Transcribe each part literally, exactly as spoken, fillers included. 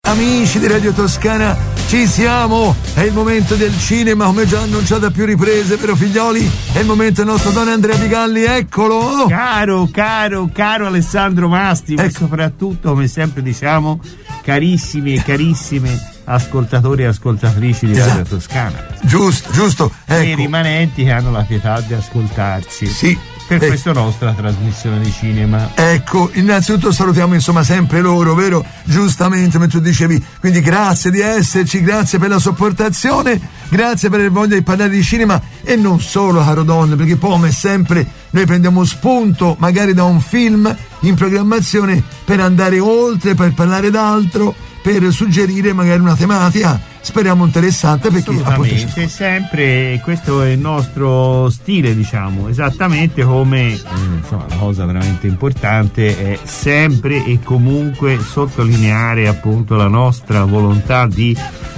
amici di Radio Toscana, ci siamo, è il momento del cinema, come già annunciato a più riprese, vero figlioli? È il momento del nostro Don Andrea Bigalli, eccolo! Caro, caro, caro Alessandro Masti, ma ecco. soprattutto, come sempre diciamo, carissimi e carissime ascoltatori e ascoltatrici di Radio Toscana. Giusto, giusto, ecco. E i rimanenti che hanno la pietà di ascoltarci. Sì. Per eh. questa nostra trasmissione di cinema. Ecco, innanzitutto salutiamo insomma sempre loro, vero? Giustamente, come tu dicevi, quindi grazie di esserci, grazie per la sopportazione, grazie per aver voglia di parlare di cinema e non solo, caro Don, perché poi come sempre noi prendiamo spunto magari da un film in programmazione per andare oltre, per parlare d'altro, per suggerire magari una tematica, speriamo interessante, perché assolutamente, sempre questo è il nostro stile, diciamo, esattamente come eh, insomma, la cosa veramente importante è sempre e comunque sottolineare appunto la nostra volontà di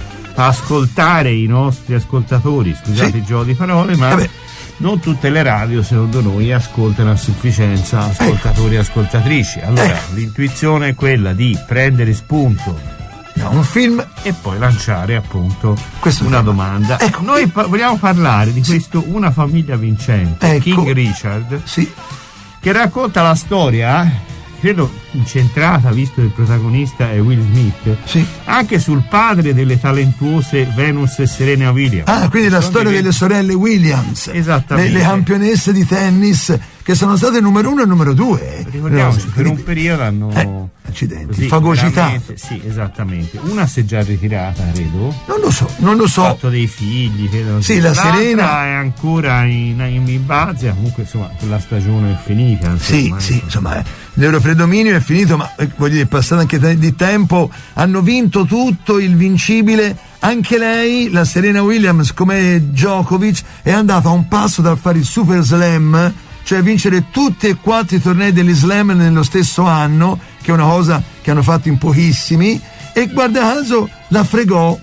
ascoltare i nostri ascoltatori, scusate sì. il gioco di parole, ma Vabbè. non tutte le radio secondo noi ascoltano a sufficienza ascoltatori e ascoltatrici. Allora ecco. l'intuizione è quella di prendere spunto da un film e poi lanciare appunto questo una tema. domanda. Ecco, noi pa- vogliamo parlare di questo Una famiglia vincente, ecco. King Richard, sì. che racconta la storia, credo incentrata, visto che il protagonista è Will Smith, sì. anche sul padre delle talentuose Venus e Serena Williams. Ah, quindi la Sono storia delle... delle sorelle Williams, esattamente, le, le campionesse di tennis che sono state numero uno e numero due. Ricordiamoci, no, per un periodo hanno eh, accidenti, così, fagocitato. Sì, esattamente. Una si è già ritirata, credo. Non lo so, non lo so. Ha fatto dei figli, credo. Sì, la L'altra Serena è ancora in, in, in base, comunque insomma quella stagione è finita. Insomma, sì, sì, insomma, eh, l'euro predominio è finito, ma eh, voglio dire, è passato anche te- di tempo, hanno vinto tutto, il vincibile. Anche lei, la Serena Williams, come Djokovic, è andata a un passo dal fare il Super Slam, cioè vincere tutti e quattro i tornei degli Slam nello stesso anno, che è una cosa che hanno fatto in pochissimi, e guarda caso la fregò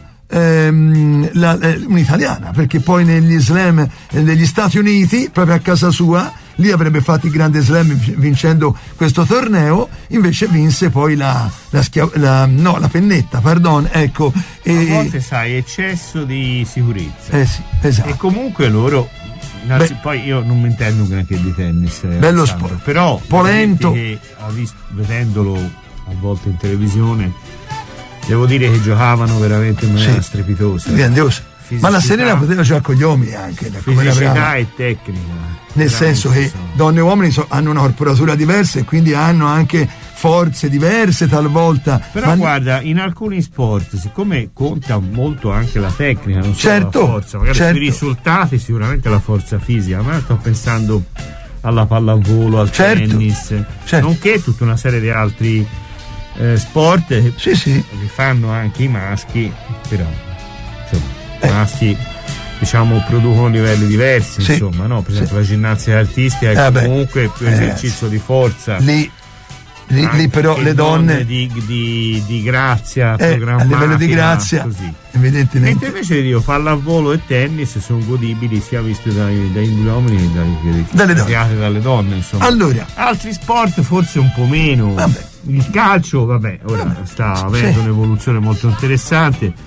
ehm, la, eh, un'italiana, perché poi negli Slam eh, negli Stati Uniti, proprio a casa sua, lì avrebbe fatto il grande Slam vincendo questo torneo, invece vinse poi la, la, schia- la no la pennetta, pardon, ecco. A e, volte sai, eccesso di sicurezza. Eh sì, esatto. E comunque loro, innanzi, Beh, poi io non mi intendo granché di tennis, eh, bello Alessandro, sport, però polento, che ha visto, vedendolo a volte in televisione, devo dire che giocavano veramente in maniera sì, strepitosa, grandiosa. Ma la Serena poteva giocare con gli uomini anche, fisicità e tecnica, nel senso che sono... donne e uomini so, hanno una corporatura diversa e quindi hanno anche forze diverse talvolta. Però ma... guarda, in alcuni sport, siccome conta molto anche la tecnica, non solo certo, la forza, magari certo. sui risultati sicuramente la forza fisica, ma sto pensando alla pallavolo, al certo, tennis, certo. nonché tutta una serie di altri eh, sport che, sì, sì. che fanno anche i maschi, però insomma eh. i maschi diciamo producono livelli diversi, sì, insomma, no? Per esempio sì. la ginnastica artistica è eh comunque più eh, esercizio di forza. Lì, lì, lì però le donne di, di, di grazia eh, programmata, a livello di grazia così. Evidentemente. Mentre invece io pallavolo e tennis sono godibili sia visti dai, dai uomini che dai, dalle donne. dalle donne, insomma. Allora, altri sport forse un po' meno. Vabbè. Il calcio, vabbè, ora vabbè. sta avendo sì. un'evoluzione molto interessante.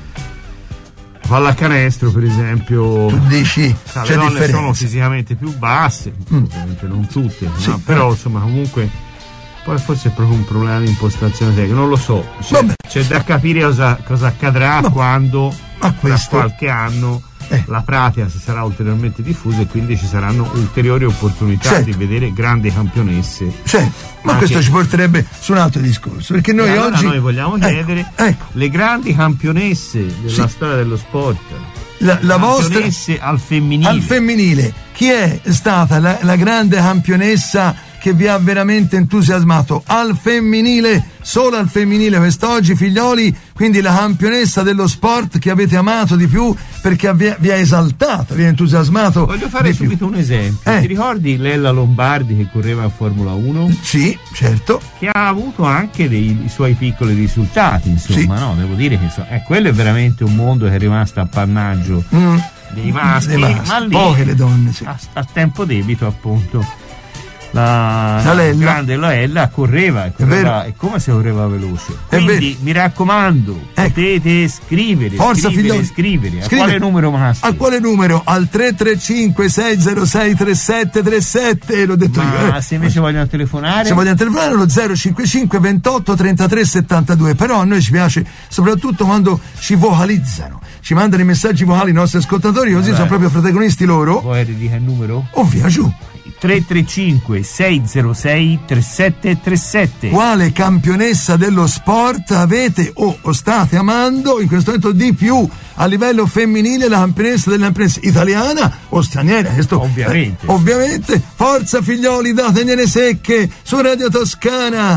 Pallacanestro, per esempio, tu dici sa, c'è le donne differenza. sono fisicamente più basse, mm. ovviamente non tutte, sì, no? Però insomma comunque poi forse è proprio un problema di impostazione tecnica, non lo so, c'è, c'è da capire cosa, cosa accadrà no. quando tra questo... qualche anno eh. la pratica si sarà ulteriormente diffusa e quindi ci saranno ulteriori opportunità certo. di vedere grandi campionesse. Certo, ma anche... questo ci porterebbe su un altro discorso, perché noi e allora oggi noi vogliamo chiedere ecco, ecco. le grandi campionesse della sì. storia dello sport, la, la vostra al femminile. al femminile chi è stata la, la grande campionessa che vi ha veramente entusiasmato al femminile, solo al femminile quest'oggi, figlioli, quindi la campionessa dello sport che avete amato di più perché vi, vi ha esaltato, vi ha entusiasmato. Voglio fare subito più. un esempio. Eh. Ti ricordi Lella Lombardi che correva in Formula uno? Sì, certo. Che ha avuto anche dei, i suoi piccoli risultati, insomma, sì. no? Devo dire che so, eh, quello è veramente un mondo che è rimasto appannaggio mm. dei maschi, maschi, ma lì poche le donne, sì. a, a tempo debito appunto la, la Lella. grande Lella correva, correva e come se correva veloce. Quindi mi raccomando, ecco, potete scrivere, forza scrivere, scrivere. A Scrive. quale numero Massimo? A quale numero? Al tre tre cinque sei zero sei tre sette tre sette, l'ho detto Ma io. Eh. se invece vogliono telefonare? Se vogliono telefonare lo zero cinquantacinque ventotto trentatré settantadue, però a noi ci piace soprattutto quando ci vocalizzano, ci mandano i messaggi vocali i nostri ascoltatori, così allora, sono proprio protagonisti loro. Vuoi dire il numero? O via giù. tre tre cinque sei zero sei tre sette tre sette. Quale campionessa dello sport avete o, o state amando in questo momento di più a livello femminile, la campionessa delle campionesse italiana o straniera? Questo, ovviamente. Eh, ovviamente. Forza figlioli, dategliene secche su Radio Toscana.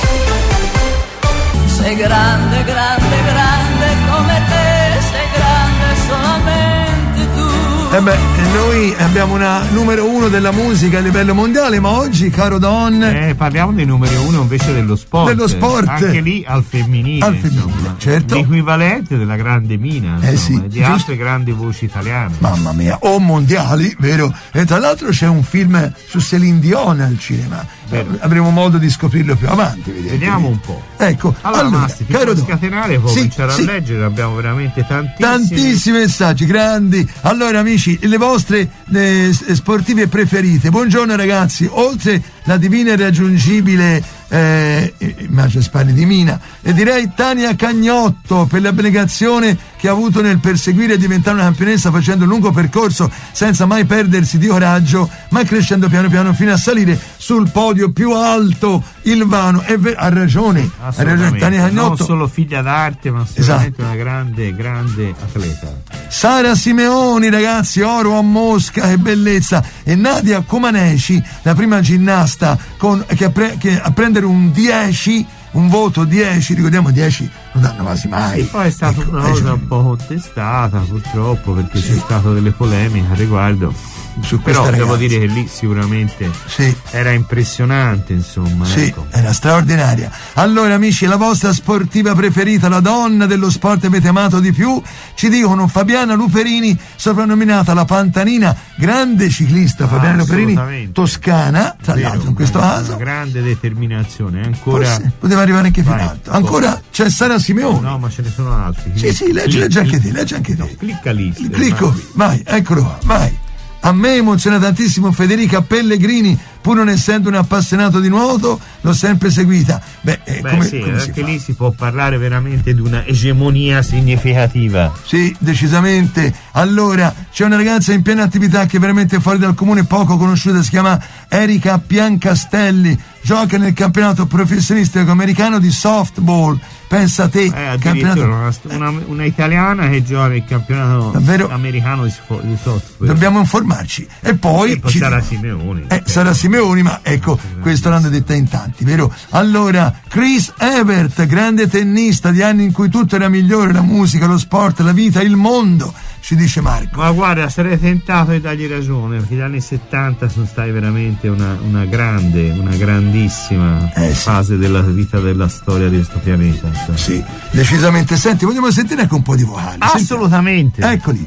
Sei grande, grande, grande come te, sei grande solamente tu. Eh beh, noi abbiamo una numero uno della musica a livello mondiale, ma oggi, caro Don, eh, parliamo del numero uno invece dello sport. Dello sport. Anche lì al femminile, al femminile, insomma, certo. L'equivalente della grande Mina, eh insomma, sì, di giusto. altre grandi voci italiane. Mamma mia, o mondiali, vero? E tra l'altro c'è un film su Céline Dion al cinema. Vero. Avremo modo di scoprirlo più avanti. Vediamo un po'. Ecco, allora, allora Masti, ti caro puoi scatenare, puoi sì, cominciare sì. a leggere, abbiamo veramente tantissimi. Tantissimi messaggi, grandi. Allora amici, le vostre le sportive preferite. Buongiorno ragazzi, oltre la divina e irraggiungibile eh, immagino parli di Mina, e direi Tania Cagnotto per l'abnegazione che ha avuto nel perseguire e diventare una campionessa facendo un lungo percorso senza mai perdersi di coraggio, ma crescendo piano piano fino a salire sul podio più alto, il vano. È ver- ha ragione, ha ragione Tania Cagnotto, non solo figlia d'arte ma sicuramente esatto. Una grande grande atleta. Sara Simeoni ragazzi, oro a Mosca, che bellezza. E Nadia Comaneci, la prima ginnasta con, che, a pre- che a prendere un dieci, un voto dieci, ricordiamo dieci non danno quasi mai. E poi è stata ecco, una cosa un po' contestata purtroppo, perché sì. C'è stato delle polemiche al riguardo. Su però ragazza. Devo dire che lì sicuramente sì. Era impressionante, insomma. Sì, ecco. Era straordinaria. Allora amici, la vostra sportiva preferita, la donna dello sport che avete amato di più, ci dicono Fabiana Luperini, soprannominata la Pantanina, grande ciclista. Fabiana ah, Luperini, toscana, tra Vero, l'altro in questo una, caso. Una grande determinazione, ancora. Forse poteva arrivare anche fino in alto. Ancora forse. C'è Sara Simeoni. No, ma ce ne sono altri. Sì, sì, leggi, leggi anche te, leggi anche te. No, clicca lì. Clicco, vai, eccolo qua, vai. A me emoziona tantissimo Federica Pellegrini, pur non essendo un appassionato di nuoto, l'ho sempre seguita. Beh, eh, Beh come, sì, come anche si lì si può parlare veramente di una egemonia significativa. Sì, decisamente. Allora, c'è una ragazza in piena attività che è veramente fuori dal comune, poco conosciuta, si chiama Erika Piancastelli, gioca nel campionato professionistico americano di softball. Pensa a te, eh, campionato... una, una, una italiana che gioca nel campionato Davvero? americano di, di softball. Dobbiamo informarci. E poi, e poi ci... Sara Simeoni. Eh, Sara Simeoni, ma ecco, questo l'hanno detta in tanti, vero? Allora, Chris Evert, grande tennista di anni in cui tutto era migliore, la musica, lo sport, la vita, il mondo, ci dice Marco. Ma guarda, sarei tentato di dargli ragione, perché gli anni settanta sono stati veramente una, una grande, una grandissima eh, fase sì. della vita, della storia di questo pianeta. Sì, decisamente. Senti, vogliamo sentire anche un po' di vocali? Assolutamente. Senti. Eccoli.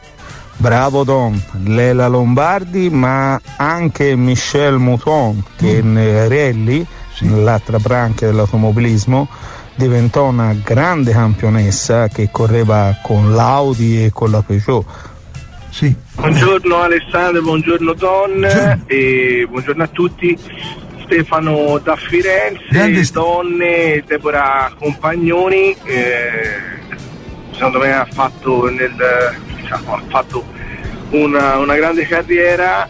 Bravo Don, Lela Lombardi, ma anche Michelle Mouton, che mm. nel rally, sì. nell'altra branca dell'automobilismo, diventò una grande campionessa che correva con l'Audi e con la Peugeot. Sì. Buongiorno Alessandro, buongiorno Don, buongiorno. E buongiorno a tutti. Stefano da Firenze, st- donne, Deborah Compagnoni, eh, secondo me ha fatto, nel, diciamo, ha fatto una, una grande carriera,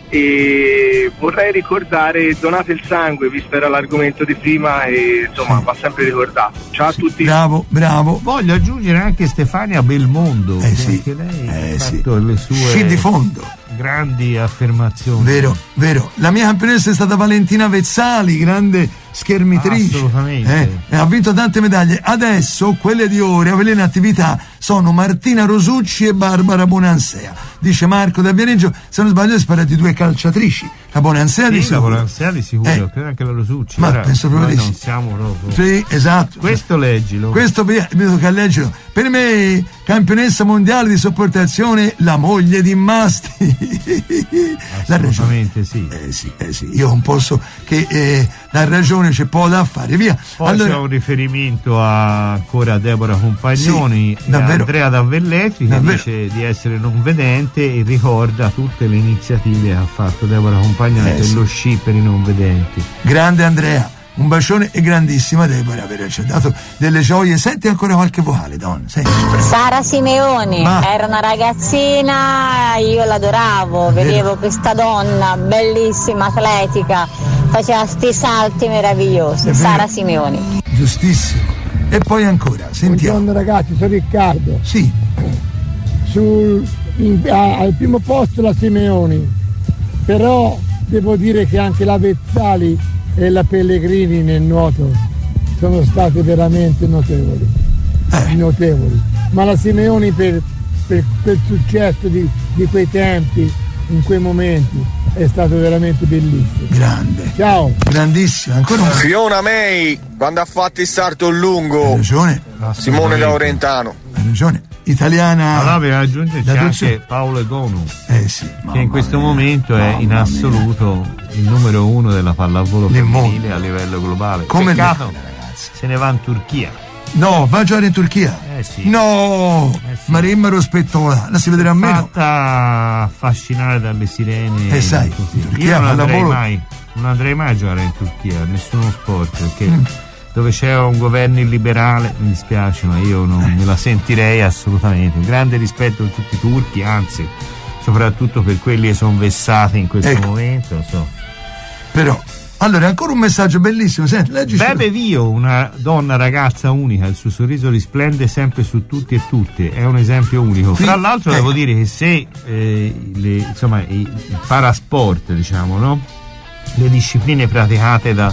e vorrei ricordare Donate il sangue, visto era l'argomento di prima, e insomma sì. va sempre ricordato. Ciao sì, a tutti. Bravo, bravo. Voglio aggiungere anche Stefania Belmondo, eh sì, anche lei eh ha sì. fatto le sue sci di fondo. grandi affermazioni. Vero, vero. La mia campionessa è stata Valentina Vezzali, grande schermitrice. Assolutamente. Eh, ha vinto tante medaglie. Adesso quelle di ora, quelle in attività, sono Martina Rosucci e Barbara Bonansea. Dice Marco da Viareggio, se non sbaglio si parla di due calciatrici. La Bonansea sì, di sicuro. La Bonansea di sicuro, eh. credo anche la Rosucci. Ma ora penso proprio noi di non sì. siamo proprio. Sì, esatto. Questo leggilo. Questo mi tocca leggilo. Per me, campionessa mondiale di sopportazione, la moglie di Masti. Assolutamente sì. Eh sì, eh sì, io non posso che eh, la ragione c'è poco da fare, via. Poi allora, c'è un riferimento a, ancora a Deborah Compagnoni, sì, Andrea Davelletri, che davvero dice di essere non vedente e ricorda tutte le iniziative che ha fatto Deborah Compagnoni eh, per sì. lo sci per i non vedenti. Grande Andrea, un bacione e grandissima Deborah per averci dato delle gioie. Senti ancora qualche vocale, donna. Senti. Sara Simeoni, Ma... era una ragazzina, io l'adoravo, vedevo questa donna bellissima, atletica, faceva sti salti meravigliosi. Sara Simeoni. Giustissimo. E poi ancora, sentiamo. Buongiorno ragazzi, sono Riccardo. Sì. Sul, in, a, al primo posto la Simeoni, però devo dire che anche la Vezzali e la Pellegrini nel nuoto sono state veramente notevoli, eh. notevoli. Ma la Simeoni per, per, per il successo di, di quei tempi, in quei momenti, è stato veramente bellissimo. Grande. Ciao. Grandissimo. Ancora un... Fiona May, quando ha fatto il salto lungo. Hai ragione. Simone Laurentano. Hai ragione. Italiana. Allora per aggiungerci anche Paolo Egonu, eh sì, che in questo mia, momento è in assoluto mia. il numero uno della pallavolo femminile a livello globale. Come Peccato, se ne va in Turchia. No, va a giocare in Turchia. Eh sì. No, eh sì. Marimmaro Spettola, la si vedrà a meno. Fatta affascinare dalle sirene. Eh sai, Io non andrei mai, non andrei mai a giocare in Turchia, nessuno sport, perché mm. dove c'è un governo illiberale, mi dispiace, ma io non me la sentirei assolutamente. Un grande rispetto per tutti i turchi, anzi, soprattutto per quelli che sono vessati in questo ecco. momento, non so. Però, allora, ancora un messaggio bellissimo. Senti, leggi. Bebe Vio, una donna ragazza unica, il suo sorriso risplende sempre su tutti e tutte, è un esempio unico. Tra l'altro, ecco. devo dire che se eh, le, insomma, il parasport, diciamo, no? Le discipline praticate da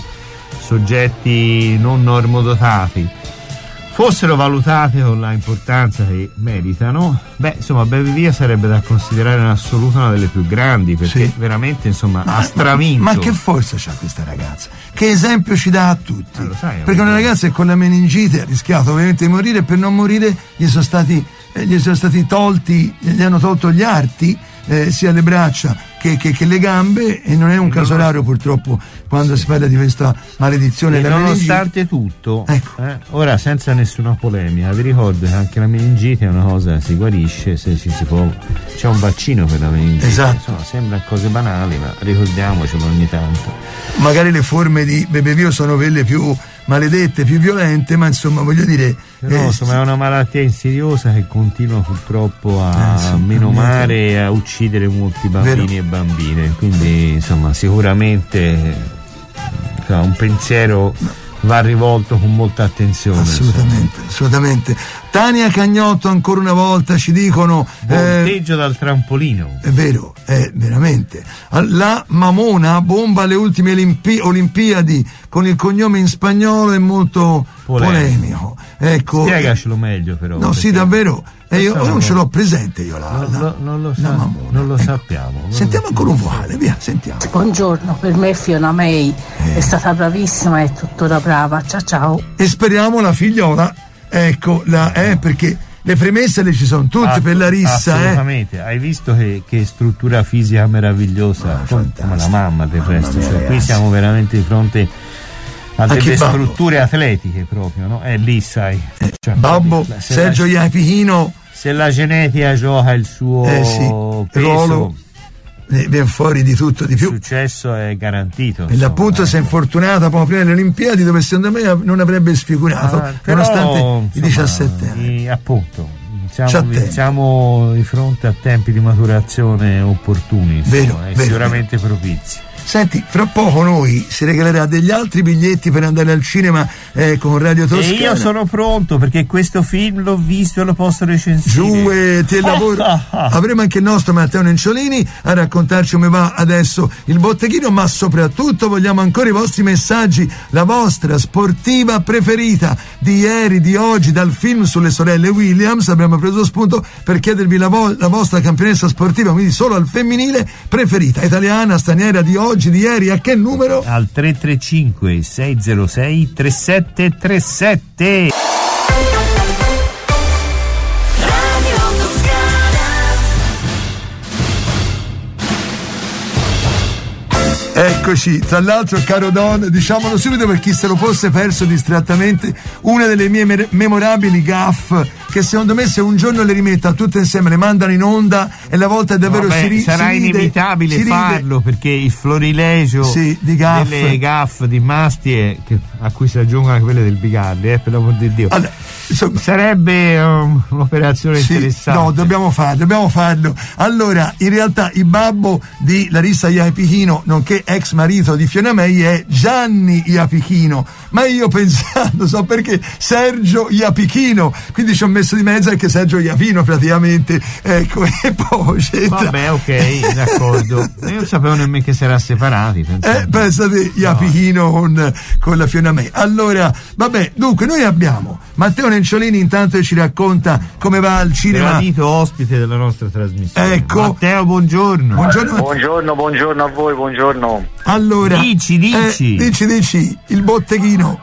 soggetti non normodotati fossero valutate con la importanza che meritano, beh, insomma, Bebe Via sarebbe da considerare in assoluto una delle più grandi, perché sì. veramente, insomma, ma, ha stravinto. Ma, ma che forza c'ha questa ragazza? Che esempio ci dà a tutti? Eh, lo sai, perché una ragazza che con la meningite ha rischiato ovviamente di morire, per non morire gli sono stati, eh, gli sono stati tolti, gli hanno tolto gli arti, eh, sia le braccia che, che, che le gambe, e non è un caso raro purtroppo quando sì. si parla di questa maledizione. E della nonostante meningite. tutto, ecco. eh, ora senza nessuna polemica, vi ricordo che anche la meningite è una cosa che si guarisce se ci si può, c'è un vaccino per la meningite. Esatto. Insomma, sembra cose banali, ma ricordiamocelo ogni tanto. Magari le forme di Bebe Vio sono quelle più maledette, più violente, ma insomma voglio dire, però eh, insomma sì. è una malattia insidiosa che continua purtroppo a eh, sì, menomare e a uccidere molti bambini Vero. e bambine, quindi insomma sicuramente insomma, un pensiero va rivolto con molta attenzione. Assolutamente, insomma. assolutamente. Tania Cagnotto ancora una volta ci dicono volteggio eh, dal trampolino. È vero, è veramente. La Mamona bomba alle ultime Olimpi- Olimpiadi con il cognome in spagnolo è molto polemico. polemico. Ecco. Spiegacelo meglio però. No, sì, davvero. E io, io non ce l'ho presente io la, non, la, lo, non lo, sa, Mamona. Non lo ecco. sappiamo. Non sentiamo lo ancora un vocale, via, sentiamo. Buongiorno, per me Fiona May eh. è stata bravissima e tuttora brava. Ciao ciao. E speriamo la figliola, ecco, la, eh, perché le premesse le ci sono tutte. Assolut- per la rissa. Assolutamente, eh. hai visto che, che struttura fisica meravigliosa, ah, come la mamma del mamma resto. Cioè, qui siamo veramente di fronte a delle strutture atletiche proprio, no? È lì, sai. Eh, cioè, Babbo, Sergio Iapichino. Se la genetica gioca il suo eh sì, peso, ruolo, viene fuori di tutto di più. Il successo è garantito. E l'appunto eh. si è infortunata proprio prima delle Olimpiadi, dove secondo me non avrebbe sfigurato, ah, però, nonostante insomma, i diciassette anni. I, appunto, siamo, siamo di fronte a tempi di maturazione opportuni, insomma, vero, e vero, sicuramente vero. propizi. Senti, fra poco noi si regalerà degli altri biglietti per andare al cinema eh, con Radio Toscana. E io sono pronto, perché questo film l'ho visto e lo posso recensire. Giù e te lavoro. Avremo anche il nostro Matteo Nenciolini a raccontarci come va adesso il botteghino, ma soprattutto vogliamo ancora i vostri messaggi, la vostra sportiva preferita di ieri, di oggi, dal film sulle sorelle Williams. Abbiamo preso spunto per chiedervi la, vo- la vostra campionessa sportiva, quindi solo al femminile, preferita, italiana, straniera, di oggi, di ieri, a che numero? Al tre tre cinque sei zero sei tre sette tre sette. Eccoci, tra l'altro, caro Don, diciamolo subito per chi se lo fosse perso distrattamente, una delle mie me- memorabili gaffe, che secondo me se un giorno le rimettono tutte insieme, le mandano in onda e la volta è davvero Vabbè, si ri- sarà si ride, inevitabile si farlo, perché il florilegio sì, di gaff. delle gaffe di Mastie, che, a cui si aggiungono anche quelle del Bigardi, eh, per l'amor di Dio. Allora, insomma, sarebbe um, un'operazione sì, interessante. no, dobbiamo farlo, dobbiamo farlo. Allora, in realtà il babbo di Larissa Iapichino, nonché ex marito di Fiona May, è Gianni Iapichino, ma io pensando, so perché, Sergio Iapichino, quindi ci ho messo di mezzo anche Sergio Iapino praticamente, ecco, e poi c'entra. Vabbè, ok, d'accordo. Io non sapevo nemmeno che si era separati. Eh, pensate, Iapichino no. con, con la Fiona May. Allora, vabbè, dunque noi abbiamo Matteo Nenciolini intanto che ci racconta come va al cinema. Gradito ospite della nostra trasmissione. Ecco. Matteo, buongiorno. Buongiorno, buongiorno, buorno a voi, buongiorno. Allora, dici, dici. Eh, dici, dici, il botteghino.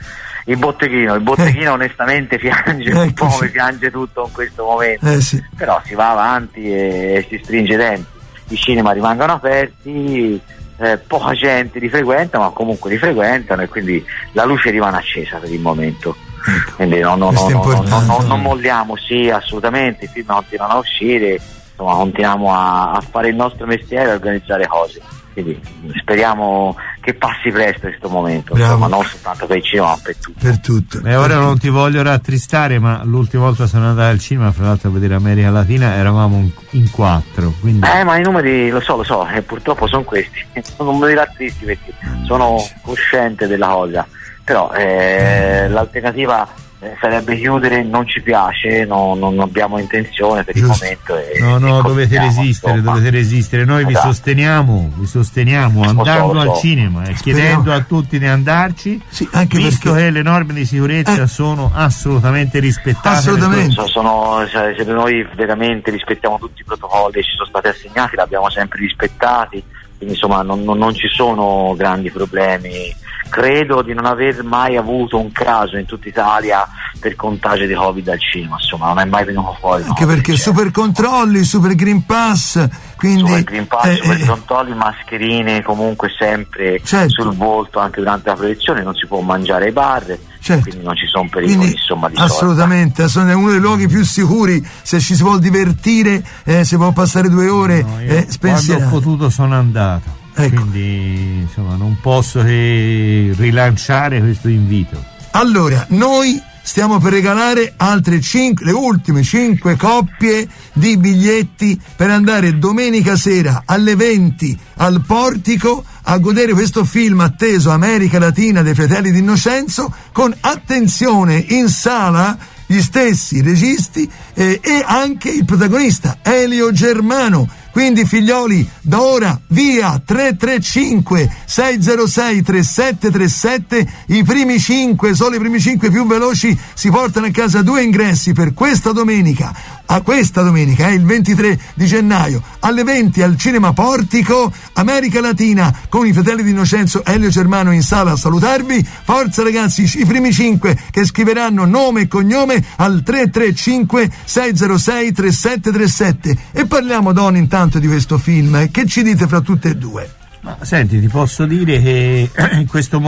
Il botteghino, il botteghino eh. onestamente piange un po', mi piange tutto in questo momento. Eh, sì. Però si va avanti e si stringe i denti. I cinema rimangono aperti, eh, poca gente li frequenta, ma comunque li frequentano e quindi la luce rimane accesa per il momento. Quindi no, no, no, no, no, no, non molliamo, sì, assolutamente, i film continuano a uscire, insomma continuiamo a, a fare il nostro mestiere e a organizzare cose, quindi speriamo che passi presto questo momento, insomma, non soltanto per il cinema ma per tutto. Per tutto. E ora non ti voglio rattristare, ma l'ultima volta sono andato al cinema, fra l'altro a vedere America Latina, eravamo in quattro, quindi... Eh ma i numeri lo so, lo so, e purtroppo sono questi, non me li rattristi perché sono cosciente della cosa. Però eh, l'alternativa eh, sarebbe chiudere, non ci piace, no, non abbiamo intenzione per Giusto. il momento. E, no, no, e dovete resistere, insomma. dovete resistere. Noi esatto. vi sosteniamo, vi sosteniamo andando so, so. al cinema e chiedendo a tutti di andarci, sì, anche visto perché... che le norme di sicurezza eh. sono assolutamente rispettate. Assolutamente. Sono, sono, cioè, se noi veramente rispettiamo tutti i protocolli che ci sono stati assegnati, li abbiamo sempre rispettati, quindi insomma non, non, non ci sono grandi problemi. Credo di non aver mai avuto un caso in tutta Italia per contagio di Covid al cinema, insomma non è mai venuto fuori. Anche no, perché super controlli, super green pass, quindi super green pass, eh, super eh, controlli, mascherine comunque sempre certo. sul volto anche durante la proiezione, non si può mangiare ai bar, certo. quindi non ci sono pericoli, quindi, insomma di assolutamente, assolutamente, è uno dei luoghi più sicuri, se ci si vuol divertire, eh, si può passare due ore no, eh, quando ho potuto sono andato. Ecco. Quindi insomma non posso che rilanciare questo invito. Allora, noi stiamo per regalare altre cinque, le ultime cinque coppie di biglietti per andare domenica sera alle venti al Portico a godere questo film atteso America Latina dei Fratelli d'Innocenzo, con attenzione in sala gli stessi registi eh, e anche il protagonista Elio Germano. Quindi figlioli, da ora via tre tre cinque sei zero sei tre sette tre sette, i primi cinque, solo i primi cinque più veloci si portano a casa due ingressi per questa domenica, a questa domenica, eh, il ventitré di gennaio, alle venti al Cinema Portico, America Latina, con i Fratelli d'Innocenzo, Elio Germano in sala a salutarvi. Forza ragazzi, i primi cinque che scriveranno nome e cognome al tre tre cinque sei zero sei tre sette tre sette. E parliamo, Don, intanto di questo film, che ci dite fra tutte e due? Ma senti, ti posso dire che in questo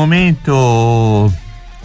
momento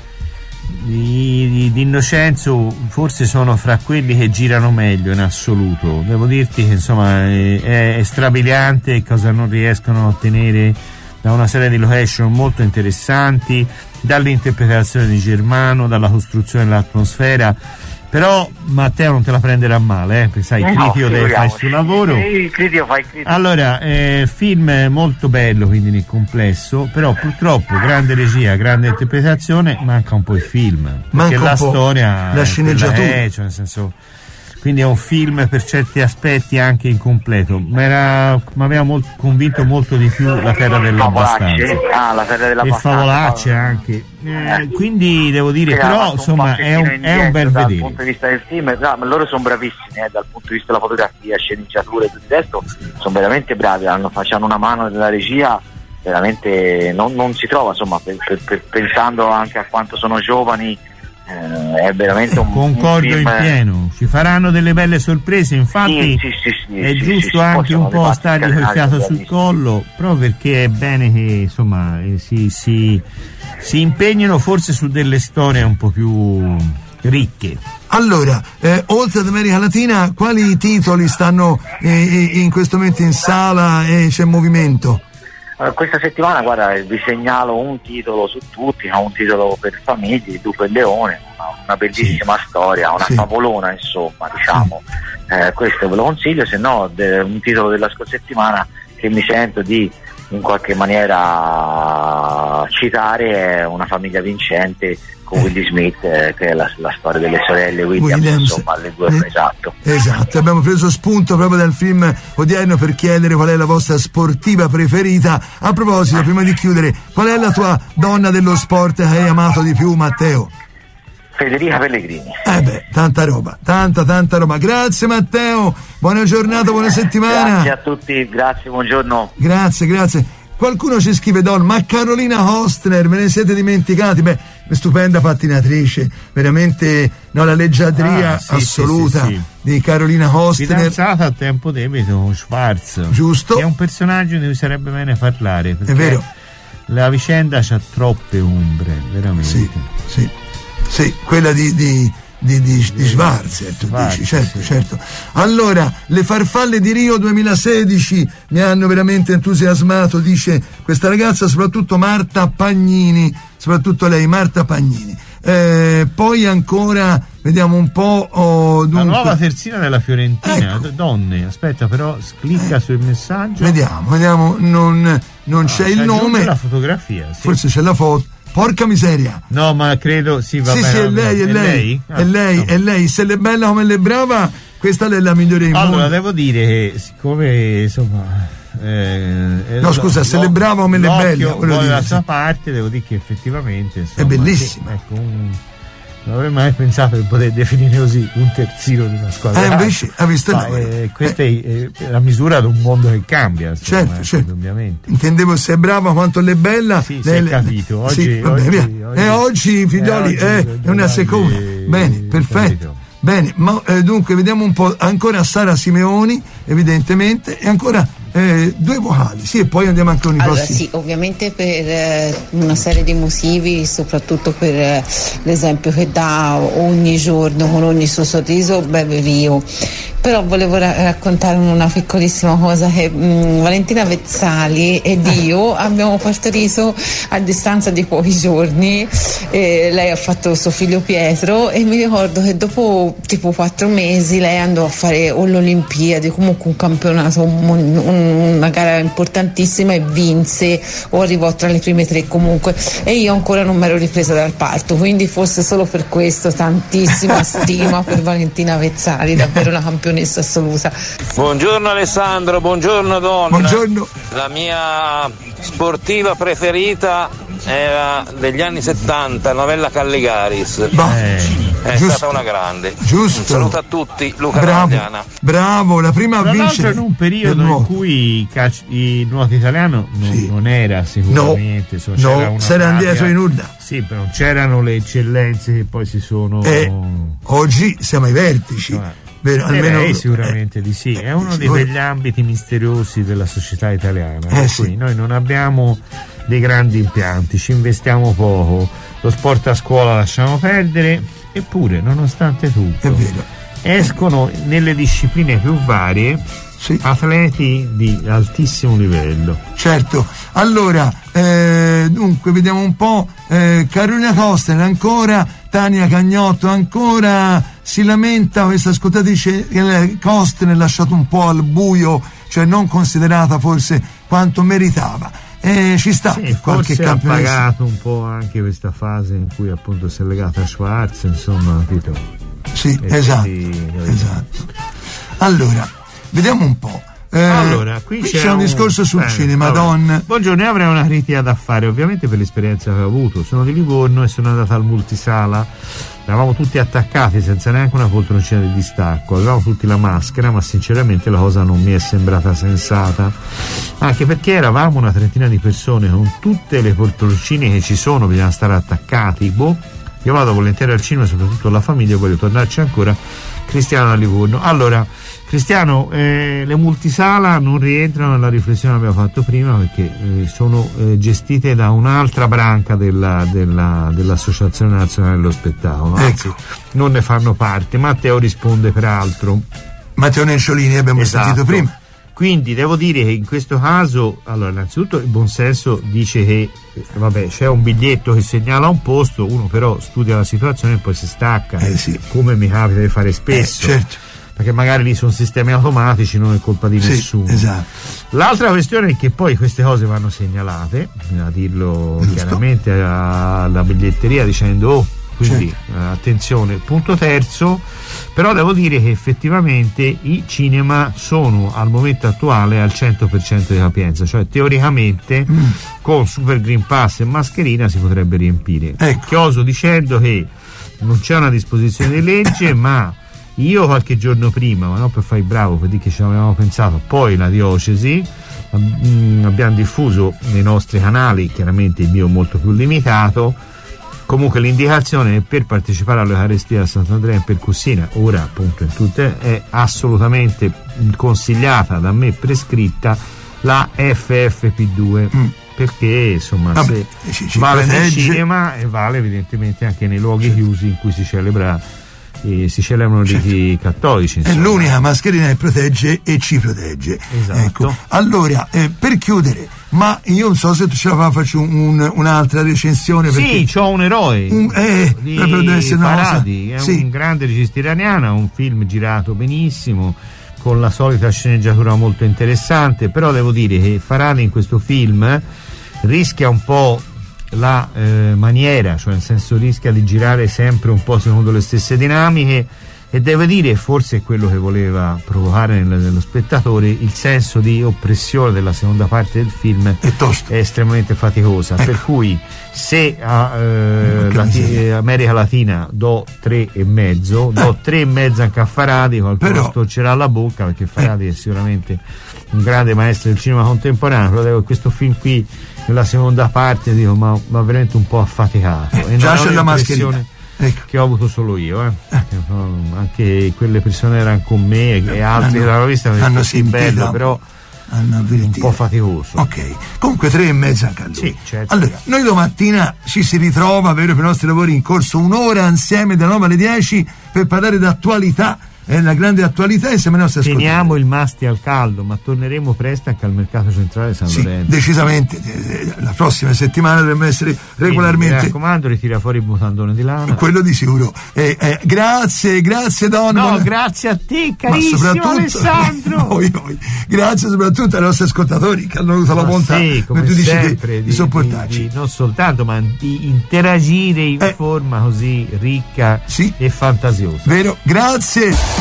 di, di, di Innocenzo forse sono fra quelli che girano meglio in assoluto. Devo dirti che insomma è, è strabiliante cosa non riescono a ottenere da una serie di location molto interessanti, dall'interpretazione di Germano, dalla costruzione dell'atmosfera. Però Matteo non te la prenderà male, eh, perché sai, il no, critico deve fare il suo lavoro. Sì, il critico fa il critico. Allora, eh, film molto bello quindi nel complesso, però purtroppo grande regia, grande interpretazione, manca un po' il film, perché manca la storia, la sceneggiatura, è, cioè nel senso, quindi è un film per certi aspetti anche incompleto. Mi aveva molto, convinto molto di più La terra dell'abbastanza. Ah, La terra dell'abbastanza. E Favolacce anche. Eh, quindi devo dire, sì, però insomma un è, un, è un bel dal vedere. Dal punto di vista del film, no, ma loro sono bravissimi, eh, dal punto di vista della fotografia, sceneggiatura e tutto il resto, sono veramente bravi, hanno, facciano una mano della regia, veramente non, non si trova, insomma, per, per, per, pensando anche a quanto sono giovani eh, è veramente un concordo un film... in pieno, ci faranno delle belle sorprese, infatti sì, sì, sì, è sì, giusto sì, anche un po' stargli col fiato sul sì. collo, proprio perché è bene che insomma eh, si, si, si impegnino forse su delle storie un po' più ricche. Allora, eh, oltre ad America Latina, quali titoli stanno eh, in questo momento in sala e c'è movimento? Uh, questa settimana, guarda, vi segnalo un titolo su tutti, un titolo per famiglie, Il lupo e il leone, una, una bellissima sì. storia, una sì. favolona insomma, diciamo. Sì. Eh, questo ve lo consiglio, se no de- un titolo della scorsa settimana che mi sento di in qualche maniera citare è Una famiglia vincente con Willie Smith, eh, che è la, la storia delle sorelle Williams, Williams. Insomma, le due, eh, esatto. Esatto, abbiamo preso spunto proprio dal film odierno per chiedere qual è la vostra sportiva preferita. A proposito, prima di chiudere, qual è la tua donna dello sport che hai amato di più, Matteo? Federica Pellegrini. Eh beh, tanta roba, tanta tanta roba. Grazie Matteo, buona giornata, buona settimana. Grazie a tutti, grazie, buongiorno. Grazie, grazie. Qualcuno ci scrive, Don, ma Carolina Hostner, ve ne siete dimenticati? Beh, stupenda pattinatrice, veramente, no, la leggiadria ah, sì, assoluta sì, sì, sì. di Carolina Hostner. Fidanzata a tempo debito con Schwarz. Giusto. Che è un personaggio di cui sarebbe bene parlare. È vero. La vicenda c'ha troppe ombre, veramente. Sì, sì, sì, quella di... di... di, di, di Schwarz, eh, tu Schwarz, dici, certo, sì. certo. Allora, le farfalle di Rio duemilasedici mi hanno veramente entusiasmato, dice questa ragazza, soprattutto Marta Pagnini, soprattutto lei, Marta Pagnini. Eh, poi ancora, vediamo un po'. Oh, dunque... La nuova terzina della Fiorentina, ecco. Donne, aspetta, però clicca eh. sul messaggio. Vediamo, vediamo, non, non no, c'è il nome. La fotografia, sì. Forse c'è la foto. Porca miseria. No, ma credo sì, va sì, bene. Sì, è lei, è, è lei. lei? Ah, è lei, no. è lei. Se l'è bella come l'è brava, questa è la migliore in allora, mondo. Allora, devo dire che siccome insomma eh, no, scusa, se l'è brava come l'è bella, vuole la sua parte, devo dire che effettivamente insomma, è bellissima. Sì, ecco, un, non avrei mai pensato di poter definire così un terzino di una squadra. Eh, invece, ha visto ma, eh, questa eh. è la misura di un mondo che cambia. Insomma, certo, ecco, certo. Ovviamente. Intendevo se è brava quanto l'è bella. Sì, si è le, capito. Oggi, sì, vabbè, oggi, oggi, oggi, eh, oggi figlioli, eh, eh, oggi è una seconda. Bene, perfetto. Capito. Bene, ma eh, dunque vediamo un po', ancora Sara Simeoni, evidentemente, e ancora eh, due vocali, sì, e poi andiamo anche con i allora, prossimi. Sì, ovviamente per eh, una serie di motivi, soprattutto per eh, l'esempio che dà ogni giorno con ogni suo sorriso, Beppe Rio. Però volevo ra- raccontare una piccolissima cosa che mh, Valentina Vezzali ed io abbiamo partorito a distanza di pochi giorni. Eh, lei ha fatto suo figlio Pietro e mi ricordo che dopo tipo quattro mesi lei andò a fare o l'Olimpiadi, comunque un campionato, un, un, una gara importantissima e vinse o arrivò tra le prime tre comunque, e io ancora non mi ero ripresa dal parto, quindi forse solo per questo tantissima stima per Valentina Vezzali, davvero una campionessa assoluta. Buongiorno Alessandro, buongiorno Donna. Buongiorno. La mia sportiva preferita era degli anni settanta, Novella Calligaris. Bah. È giusto, stata una grande. Giusto. Un saluto a tutti, Luca bravo, Candiana. Bravo, la prima Tra a vincere. in un periodo in cui il, calcio, il nuoto italiano non, sì. non era sicuramente, no, insomma, no, c'era una s'era indietro in urna. Sì, però non c'erano le eccellenze che poi si sono. Eh, oggi siamo ai vertici. Insomma, Vero, almeno, eh, sicuramente eh, di sì, è uno di quegli ambiti misteriosi della società italiana. Eh, per sì. cui noi non abbiamo dei grandi impianti, ci investiamo poco, lo sport a scuola lasciamo perdere, eppure nonostante tutto è vero. escono nelle discipline più varie sì. atleti di altissimo livello. Certo, allora eh, dunque vediamo un po', eh, Carolina Hostner ancora, Tania Cagnotto ancora, si lamenta questa ascoltatrice che Hostner è lasciato un po' al buio, cioè non considerata forse quanto meritava. Eh, ci sta sì, qualche forse ha campionessa. pagato un po' anche questa fase in cui appunto si è legata a Schwarz, insomma, capito? Sì, e esatto, quindi, esatto. Allora, vediamo un po'. Eh, allora, qui, qui c'è, c'è un, un discorso sul eh, cinema, Don. Buongiorno, io avrei una critica da fare, ovviamente per l'esperienza che ho avuto. Sono di Livorno e sono andata al multisala. Eravamo tutti attaccati senza neanche una poltroncina di distacco, avevamo tutti la maschera, ma sinceramente la cosa non mi è sembrata sensata, anche perché eravamo una trentina di persone con tutte le poltroncine che ci sono, bisogna stare attaccati, boh, io vado volentieri al cinema, soprattutto con la famiglia, voglio tornarci ancora. Cristiano da Livorno. Allora, Cristiano, eh, le multisala non rientrano nella riflessione che abbiamo fatto prima, perché eh, sono eh, gestite da un'altra branca della, della, dell'Associazione Nazionale dello Spettacolo, anzi, ecco. non ne fanno parte. Matteo risponde peraltro. Matteo Nenciolini abbiamo esatto. sentito prima. Quindi devo dire che in questo caso, allora, innanzitutto il buonsenso dice che vabbè, c'è un biglietto che segnala un posto, uno però studia la situazione e poi si stacca, eh sì. come mi capita di fare spesso, eh, certo. perché magari lì sono sistemi automatici, non è colpa di sì, nessuno. Esatto. L'altra questione è che poi queste cose vanno segnalate, bisogna dirlo Giusto. chiaramente alla biglietteria, dicendo oh, quindi certo. eh, attenzione. Punto terzo, però devo dire che effettivamente i cinema sono al momento attuale al cento per cento di capienza, cioè teoricamente mm. con Super Green Pass e mascherina si potrebbe riempire. Ecco. Chioso dicendo che non c'è una disposizione di legge, ma io qualche giorno prima, ma non per fare il bravo, per dire che ci avevamo pensato, poi la diocesi mh, abbiamo diffuso nei nostri canali, chiaramente il mio molto più limitato, comunque l'indicazione per partecipare all'Eucaristia a Sant'Andrea in Percussina, ora appunto in tutte, è assolutamente consigliata, da me prescritta, la F F P due. Mm. Perché insomma Vabbè, se ci, ci vale protegge. nel cinema e vale evidentemente anche nei luoghi certo. chiusi in cui si celebra e si celebrano certo. riti cattolici, insomma. È l'unica mascherina che protegge e ci protegge. Esatto. Ecco. Allora, eh, per chiudere, ma io non so se tu ce la fa, faccio un, un'altra recensione. Sì, c'ho un eroe un, eh, di deve essere una Farhadi, è sì. un grande regista iraniano, un film girato benissimo, con la solita sceneggiatura molto interessante, però devo dire che Farhadi in questo film rischia un po' la eh, maniera, cioè nel senso rischia di girare sempre un po' secondo le stesse dinamiche, e devo dire forse è quello che voleva provocare nel, nello spettatore, il senso di oppressione della seconda parte del film è, tosto. è estremamente faticosa, ecco. Per cui se a eh, Lati- America Latina do tre e mezzo, do eh. tre e mezzo anche a Farhadi, qualcuno però storcerà la bocca, perché Farhadi eh. è sicuramente un grande maestro del cinema contemporaneo, però devo, questo film qui nella seconda parte dico ma, ma veramente un po' affaticato, eh, e già non c'è la mascherina, ecco. che ho avuto solo io, eh. Eh. Anche quelle persone erano con me e altri che l'hanno vista, hanno sì, bello, però hanno un po' faticoso. Ok, comunque tre e mezza anche a lui. Sì, certo. Allora, noi domattina ci si ritrova, vero, per i nostri lavori in corso, un'ora insieme dalle nove alle dieci per parlare d'attualità. È la grande attualità insieme ai nostri ascoltatori. Teniamo il masti al caldo, ma torneremo presto anche al mercato centrale San sì, Lorenzo. Decisamente, la prossima settimana dovremmo essere regolarmente. Quindi, mi raccomando, ritira fuori il mutandone di lana. Quello di sicuro. Eh, eh, grazie, grazie Don. No, buona... grazie a te, carissimo Alessandro. Noi, noi. Grazie soprattutto ai nostri ascoltatori che hanno avuto la bontà, sì, come tu dici, sempre, di, di, di sopportarci. Di, di, non soltanto, ma di interagire in eh. forma così ricca sì. e fantasiosa. Vero, grazie.